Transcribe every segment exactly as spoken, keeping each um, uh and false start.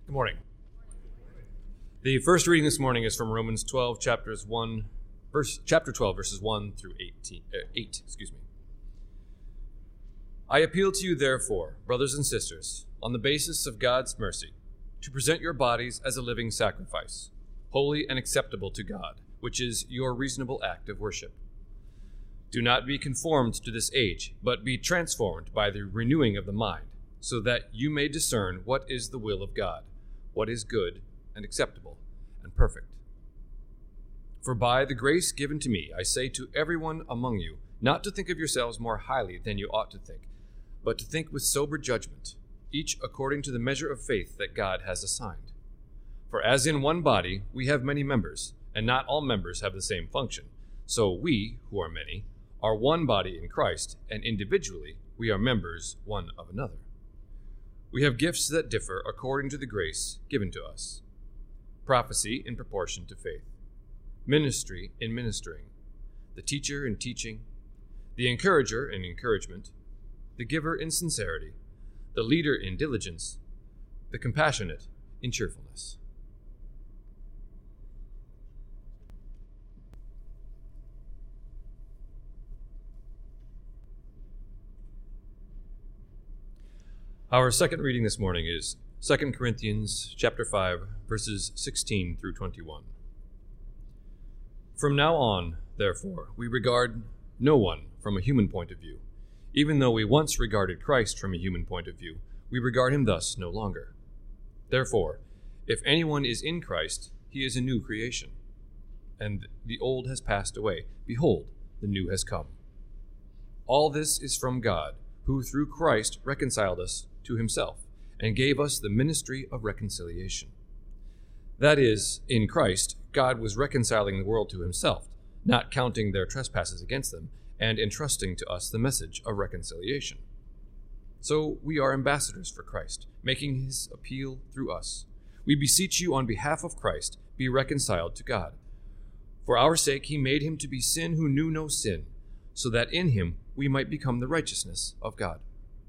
Good morning. The first reading this morning is from Romans twelve, chapters one, verse chapter twelve, verses one through eighteen, uh, eight. Excuse me. I appeal to you, therefore, brothers and sisters, on the basis of God's mercy, to present your bodies as a living sacrifice, holy and acceptable to God, which is your reasonable act of worship. Do not be conformed to this age, but be transformed by the renewing of the mind, so that you may discern what is the will of God, what is good and acceptable and perfect. For by the grace given to me, I say to everyone among you, not to think of yourselves more highly than you ought to think, but to think with sober judgment, each according to the measure of faith that God has assigned. For as in one body we have many members, and not all members have the same function, so we, who are many, are one body in Christ, and individually we are members one of another. We have gifts that differ according to the grace given to us. Prophecy in proportion to faith, ministry in ministering, the teacher in teaching, the encourager in encouragement, the giver in sincerity, the leader in diligence, the compassionate in cheerfulness. Our second reading this morning is Second Corinthians chapter five, verses sixteen through twenty-one. From now on, therefore, we regard no one from a human point of view. Even though we once regarded Christ from a human point of view, we regard him thus no longer. Therefore, if anyone is in Christ, he is a new creation, and the old has passed away. Behold, the new has come. All this is from God, who through Christ reconciled us to himself, and gave us the ministry of reconciliation. That is, in Christ, God was reconciling the world to himself, not counting their trespasses against them, and entrusting to us the message of reconciliation. So we are ambassadors for Christ, making his appeal through us. We beseech you on behalf of Christ, be reconciled to God. For our sake he made him to be sin who knew no sin, so that in him we might become the righteousness of God.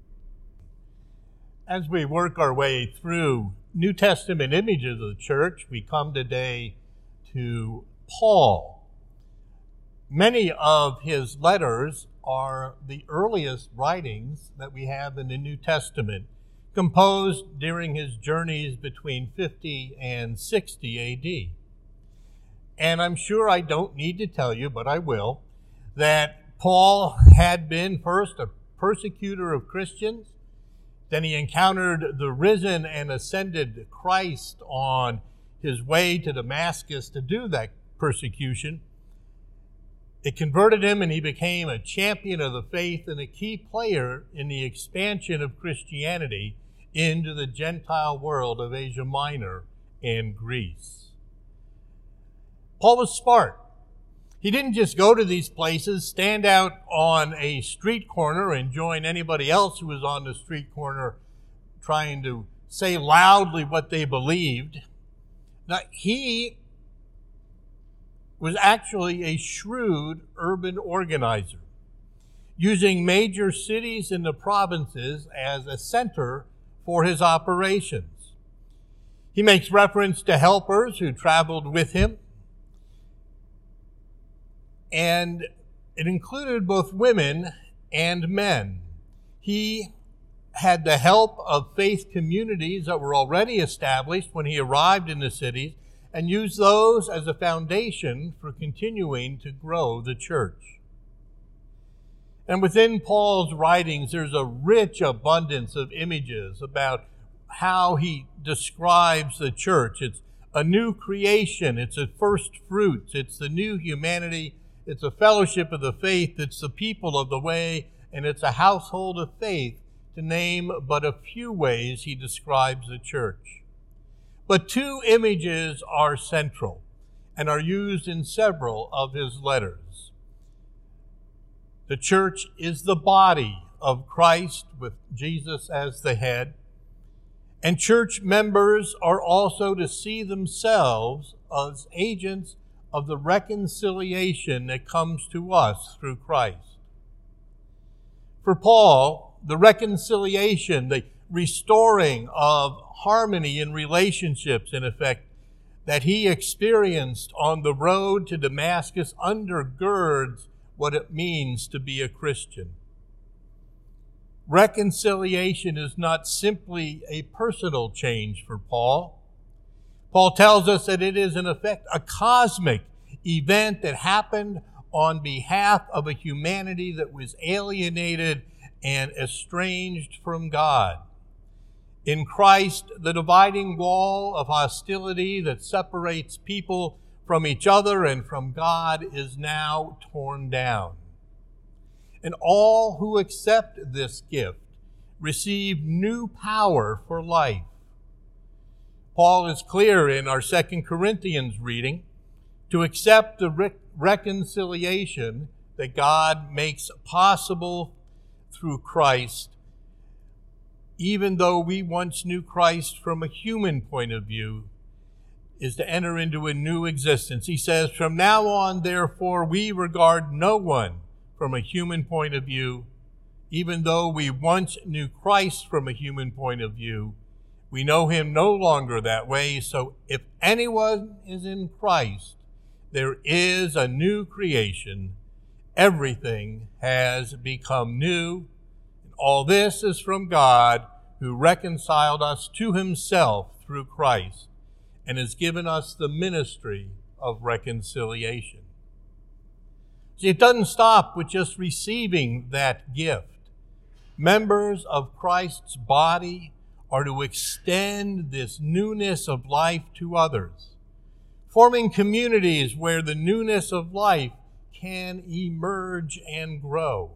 As we work our way through New Testament images of the church, we come today to Paul. Many of his letters are the earliest writings that we have in the New Testament, composed during his journeys between fifty and sixty A D. And I'm sure I don't need to tell you, but I will, that Paul had been first a persecutor of Christians. Then he encountered the risen and ascended Christ on his way to Damascus to do that persecution. It converted him, and he became a champion of the faith and a key player in the expansion of Christianity into the Gentile world of Asia Minor and Greece. Paul was smart. He didn't just go to these places, stand out on a street corner and join anybody else who was on the street corner trying to say loudly what they believed. Now, he was actually a shrewd urban organizer, using major cities in the provinces as a center for his operations. He makes reference to helpers who traveled with him, and it included both women and men. He had the help of faith communities that were already established when he arrived in the cities, and used those as a foundation for continuing to grow the church. And within Paul's writings, there's a rich abundance of images about how he describes the church. It's a new creation. It's a first fruits. It's the new humanity. It's a fellowship of the faith. It's the people of the way. And it's a household of faith, to name but a few ways he describes the church. But two images are central and are used in several of his letters. The church is the body of Christ with Jesus as the head. And church members are also to see themselves as agents of the reconciliation that comes to us through Christ. For Paul, the reconciliation, the restoring of harmony in relationships, in effect, that he experienced on the road to Damascus undergirds what it means to be a Christian. Reconciliation is not simply a personal change for Paul. Paul tells us that it is, in effect, a cosmic event that happened on behalf of a humanity that was alienated and estranged from God. In Christ, the dividing wall of hostility that separates people from each other and from God is now torn down. And all who accept this gift receive new power for life. Paul is clear in our Second Corinthians reading to accept the re- reconciliation that God makes possible through Christ, even though we once knew Christ from a human point of view, is to enter into a new existence. He says, "From now on, therefore, we regard no one from a human point of view. Even though we once knew Christ from a human point of view, we know him no longer that way. So if anyone is in Christ, there is a new creation. Everything has become new. And all this is from God, who reconciled us to himself through Christ and has given us the ministry of reconciliation." See, it doesn't stop with just receiving that gift. Members of Christ's body are to extend this newness of life to others, forming communities where the newness of life can emerge and grow.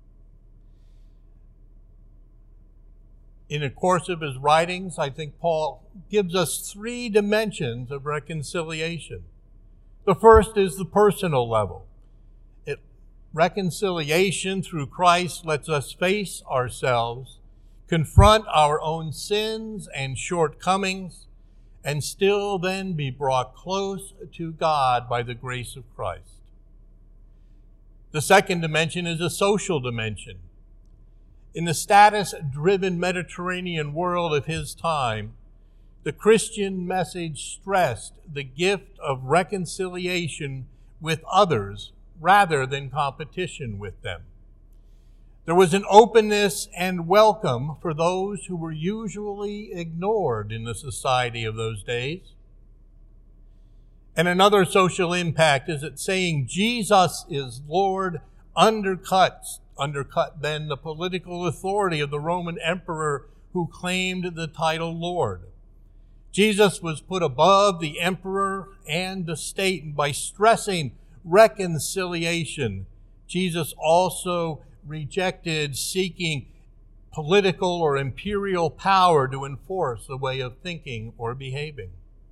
In the course of his writings, I think Paul gives us three dimensions of reconciliation. The first is the personal level. It, reconciliation through Christ lets us face ourselves, confront our own sins and shortcomings, and still then be brought close to God by the grace of Christ. The second dimension is a social dimension. In the status-driven Mediterranean world of his time, the Christian message stressed the gift of reconciliation with others rather than competition with them. There was an openness and welcome for those who were usually ignored in the society of those days. And another social impact is that saying Jesus is Lord undercuts, undercut then the political authority of the Roman emperor who claimed the title Lord. Jesus was put above the emperor and the state, and by stressing reconciliation, Jesus also rejected seeking political or imperial power to enforce a way of thinking or behaving.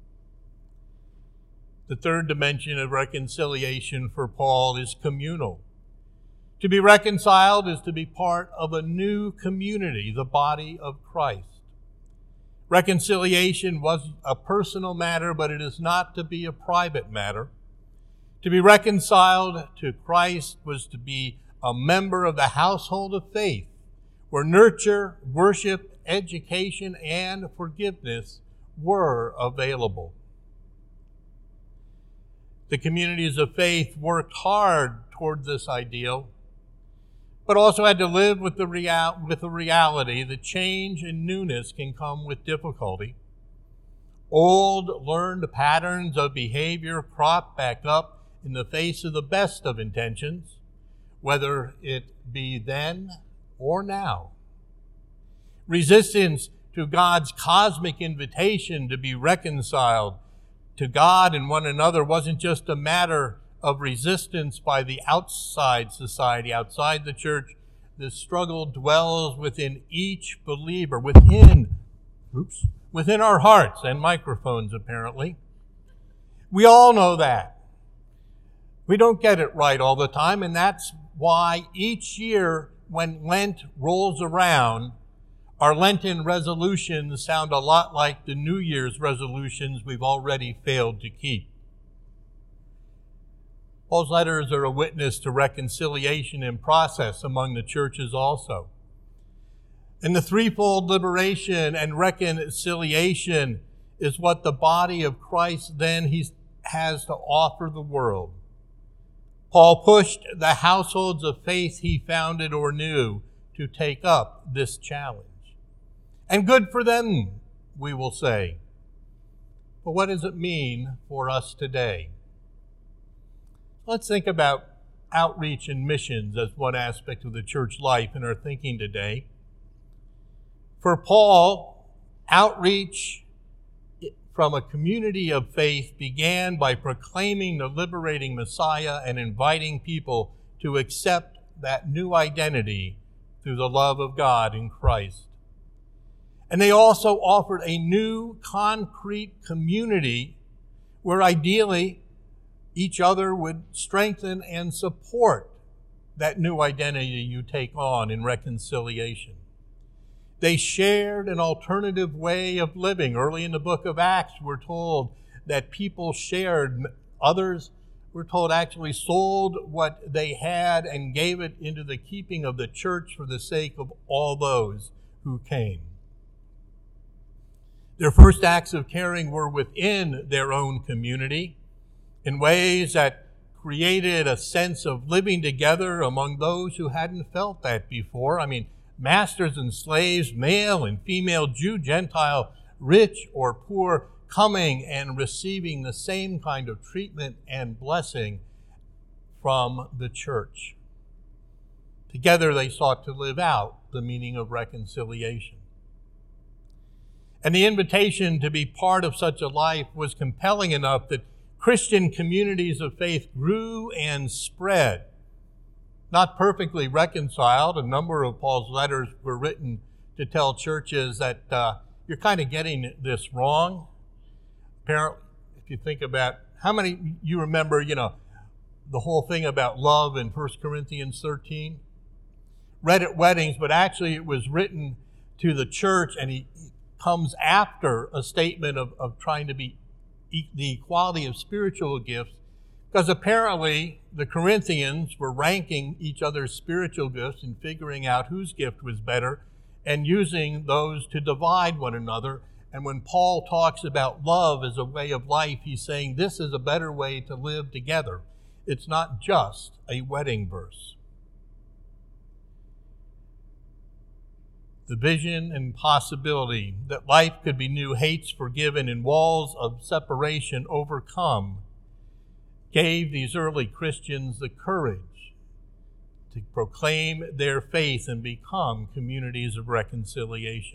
The third dimension of reconciliation for Paul is communal. To be reconciled is to be part of a new community, the body of Christ. Reconciliation was a personal matter, but it is not to be a private matter. To be reconciled to Christ was to be a member of the household of faith, where nurture, worship, education, and forgiveness were available. The communities of faith worked hard toward this ideal, but also had to live with the, real, with the reality that change and newness can come with difficulty. Old learned patterns of behavior crop back up in the face of the best of intentions, whether it be then or now. Resistance to God's cosmic invitation to be reconciled to God and one another wasn't just a matter of resistance by the outside society, outside the church. The struggle dwells within each believer, within, oops, within our hearts and microphones, apparently. We all know that. We don't get it right all the time, and that's why each year when Lent rolls around, our Lenten resolutions sound a lot like the New Year's resolutions we've already failed to keep. Paul's letters are a witness to reconciliation in process among the churches also. And the threefold liberation and reconciliation is what the body of Christ then he has to offer the world. Paul pushed the households of faith he founded or knew to take up this challenge. And good for them, we will say. But what does it mean for us today? Let's think about outreach and missions as one aspect of the church life in our thinking today. For Paul, outreach from a community of faith began by proclaiming the liberating Messiah and inviting people to accept that new identity through the love of God in Christ. And they also offered a new concrete community where ideally each other would strengthen and support that new identity you take on in reconciliation. They shared an alternative way of living. Early in the book of Acts, we're told that people shared. Others, we're told, actually sold what they had and gave it into the keeping of the church for the sake of all those who came. Their first acts of caring were within their own community in ways that created a sense of living together among those who hadn't felt that before. I mean, masters and slaves, male and female, Jew, Gentile, rich or poor, coming and receiving the same kind of treatment and blessing from the church. Together they sought to live out the meaning of reconciliation. And the invitation to be part of such a life was compelling enough that Christian communities of faith grew and spread. Not perfectly reconciled. A number of Paul's letters were written to tell churches that uh, you're kind of getting this wrong. Apparently, if you think about how many you remember, you know, the whole thing about love in First Corinthians thirteen. Read at weddings, but actually it was written to the church, and he comes after a statement of, of trying to be e- the equality of spiritual gifts. Because apparently the Corinthians were ranking each other's spiritual gifts and figuring out whose gift was better and using those to divide one another. And when Paul talks about love as a way of life, he's saying this is a better way to live together. It's not just a wedding verse. The vision and possibility that life could be new, hates forgiven, and walls of separation overcome gave these early Christians the courage to proclaim their faith and become communities of reconciliation.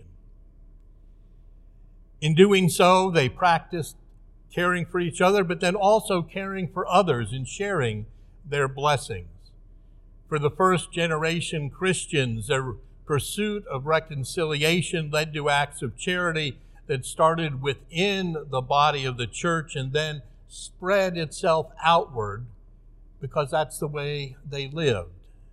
In doing so, they practiced caring for each other, but then also caring for others and sharing their blessings. For the first generation Christians, their pursuit of reconciliation led to acts of charity that started within the body of the church and then spread itself outward because that's the way they lived.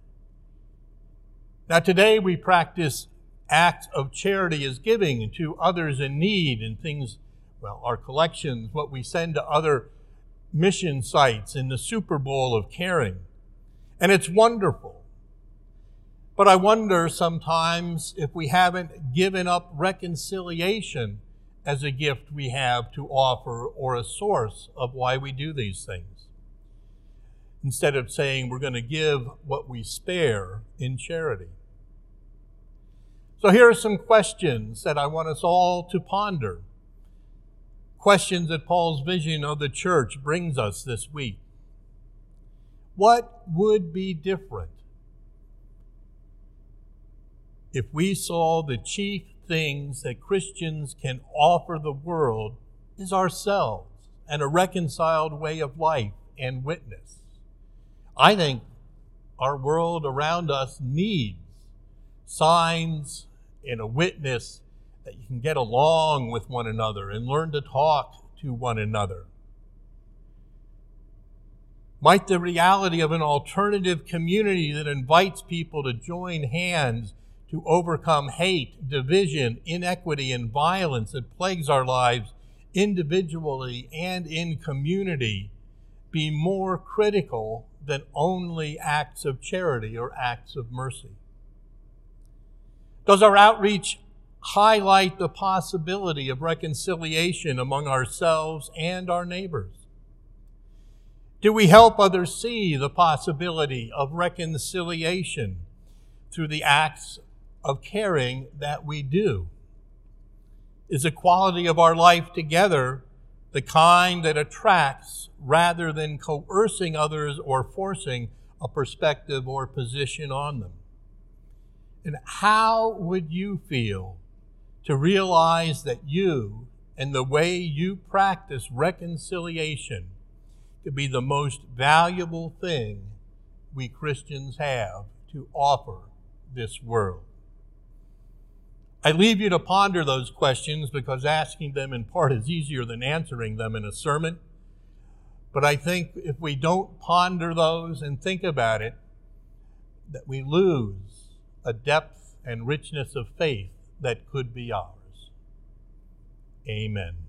Now today we practice acts of charity as giving to others in need and things, well, our collections, what we send to other mission sites in the Super Bowl of caring. And it's wonderful. But I wonder sometimes if we haven't given up reconciliation as a gift we have to offer or a source of why we do these things. Instead of saying we're going to give what we spare in charity. So here are some questions that I want us all to ponder. Questions that Paul's vision of the church brings us this week. What would be different if we saw the chief things that Christians can offer the world is ourselves and a reconciled way of life and witness? I think our world around us needs signs and a witness that you can get along with one another and learn to talk to one another. Might the reality of an alternative community that invites people to join hands to overcome hate, division, inequity, and violence that plagues our lives individually and in community be more critical than only acts of charity or acts of mercy? Does our outreach highlight the possibility of reconciliation among ourselves and our neighbors? Do we help others see the possibility of reconciliation through the acts of caring that we do? Is the quality of our life together the kind that attracts rather than coercing others or forcing a perspective or position on them? And how would you feel to realize that you and the way you practice reconciliation could be the most valuable thing we Christians have to offer this world? I leave you to ponder those questions because asking them in part is easier than answering them in a sermon. But I think if we don't ponder those and think about it, that we lose a depth and richness of faith that could be ours. Amen.